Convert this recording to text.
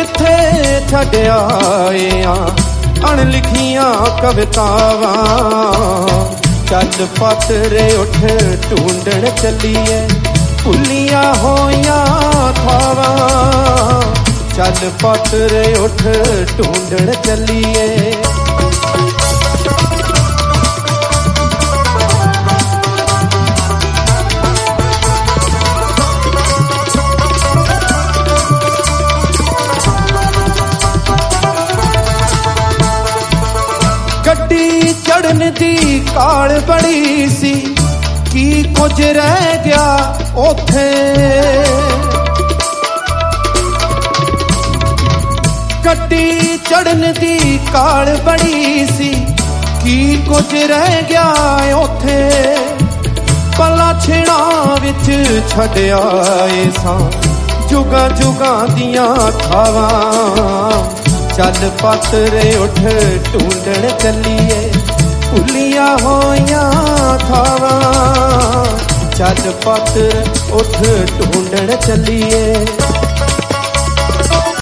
किथे छड्ड आए अणलिखियां कवितावां। चल पातरे उठ ढूंढण चलीए भुलिया होइयां थावां। चल पातरे उठ ढूंढण चलीए। गड्डी चढ़न दी काल बड़ी सी की कुछ रह गया ओथे। गड्डी चढ़न दी काल बड़ी सी की कुछ रह गया ओथे। पला छिणा विच छड्ड आए सां जुगा जुगा दियां खावां। चल पातरे उठ ढूंढण चलीए भुलिया होइयां थावां। चल पातरे उठ ढूंढण चलीए।